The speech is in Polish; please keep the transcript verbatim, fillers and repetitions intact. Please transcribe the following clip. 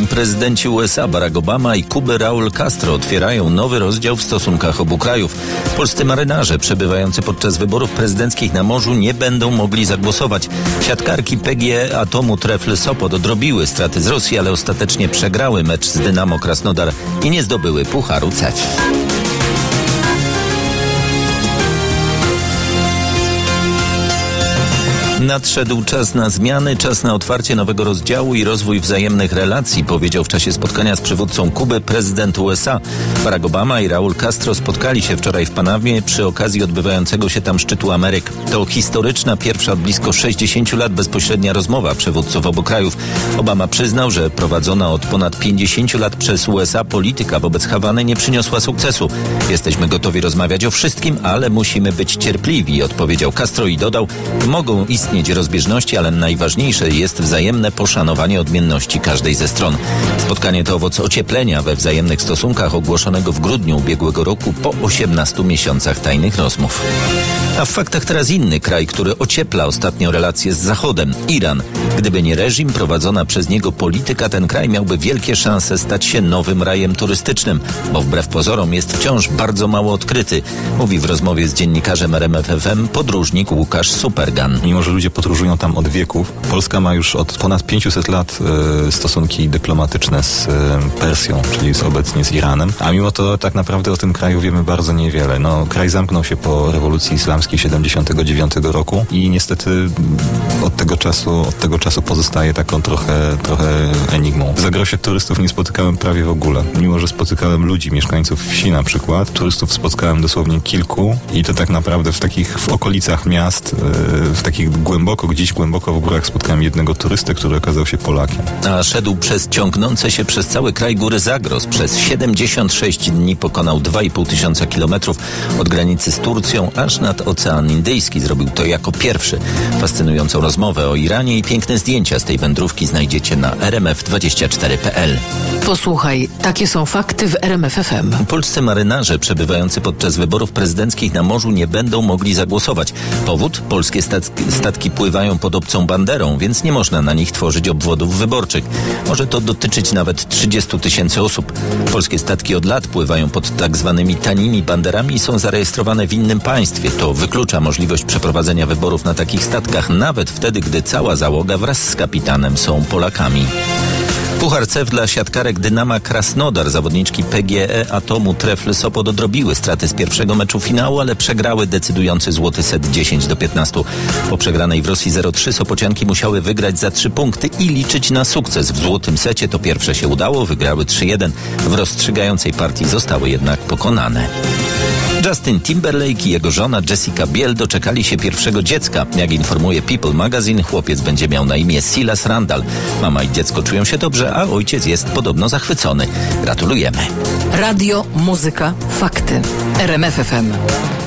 Prezydenci U S A Barack Obama i Kuby Raúl Castro otwierają nowy rozdział w stosunkach obu krajów. Polscy marynarze przebywający podczas wyborów prezydenckich na morzu nie będą mogli zagłosować. Siatkarki P G E Atomu Trefl Sopot odrobiły straty z Rosji, ale ostatecznie przegrały mecz z Dynamo Krasnodar i nie zdobyły Pucharu C E F. Nadszedł czas na zmiany, czas na otwarcie nowego rozdziału i rozwój wzajemnych relacji, powiedział w czasie spotkania z przywódcą Kuby prezydent U S A. Barack Obama i Raúl Castro spotkali się wczoraj w Panamie przy okazji odbywającego się tam szczytu Ameryk. To historyczna, pierwsza od blisko sześćdziesięciu lat bezpośrednia rozmowa przywódców obu krajów. Obama przyznał, że prowadzona od ponad pięćdziesięciu lat przez U S A polityka wobec Hawany nie przyniosła sukcesu. Jesteśmy gotowi rozmawiać o wszystkim, ale musimy być cierpliwi, odpowiedział Castro i dodał, mogą istnieć rozbieżności, ale najważniejsze jest wzajemne poszanowanie odmienności każdej ze stron. Spotkanie to owoc ocieplenia we wzajemnych stosunkach ogłoszonego w grudniu ubiegłego roku po osiemnastu miesiącach tajnych rozmów. A w faktach teraz inny kraj, który ociepla ostatnio relacje z Zachodem, Iran. Gdyby nie reżim, prowadzona przez niego polityka, ten kraj miałby wielkie szanse stać się nowym rajem turystycznym, bo wbrew pozorom jest wciąż bardzo mało odkryty, mówi w rozmowie z dziennikarzem R M F F M podróżnik Łukasz Supergan. Mimo że ludzie podróżują tam od wieków, Polska ma już od ponad pięciuset lat y, stosunki dyplomatyczne z y, Persją, czyli z, obecnie z Iranem, a mimo to tak naprawdę o tym kraju wiemy bardzo niewiele. No, kraj zamknął się po rewolucji islamskiej siedemdziesiątego dziewiątego roku i niestety od tego czasu, od tego czasu pozostaje taką trochę, trochę enigmą. W Zagrosie turystów nie spotykałem prawie w ogóle. Mimo że spotykałem ludzi, mieszkańców wsi na przykład, turystów spotkałem dosłownie kilku i to tak naprawdę w takich w okolicach miast, y, w takich głęboko, gdzieś głęboko w górach spotkałem jednego turystę, który okazał się Polakiem. A szedł przez ciągnące się przez cały kraj góry Zagros. Przez siedemdziesiąt sześć dni pokonał dwa i pół tysiąca kilometrów od granicy z Turcją aż nad Ocean Indyjski. Zrobił to jako pierwszy. Fascynującą rozmowę o Iranie i piękne zdjęcia z tej wędrówki znajdziecie na r m f dwadzieścia cztery kropka p l. Posłuchaj, takie są fakty w R M F F M. Polscy marynarze przebywający podczas wyborów prezydenckich na morzu nie będą mogli zagłosować. Powód? Polskie statki, statki pływają pod obcą banderą, więc nie można na nich tworzyć obwodów wyborczych. Może to dotyczyć nawet trzydziestu tysięcy osób. Polskie statki od lat pływają pod tak zwanymi tanimi banderami i są zarejestrowane w innym państwie. To wyklucza możliwość przeprowadzenia wyborów na takich statkach, nawet wtedy, gdy cała załoga wraz z kapitanem są Polakami. Puchar C E F dla siatkarek Dynama Krasnodar. Zawodniczki P G E Atomu Trefl Sopot odrobiły straty z pierwszego meczu finału, ale przegrały decydujący złoty set dziesięć do piętnastu. Po przegranej w Rosji zero trzy Sopocianki musiały wygrać za trzy punkty i liczyć na sukces. W złotym secie to pierwsze się udało, wygrały trzy jeden. W rozstrzygającej partii zostały jednak pokonane. Justin Timberlake i jego żona Jessica Biel doczekali się pierwszego dziecka. Jak informuje People Magazine, chłopiec będzie miał na imię Silas Randall. Mama i dziecko czują się dobrze, a ojciec jest podobno zachwycony. Gratulujemy. Radio, muzyka, fakty. R M F F M.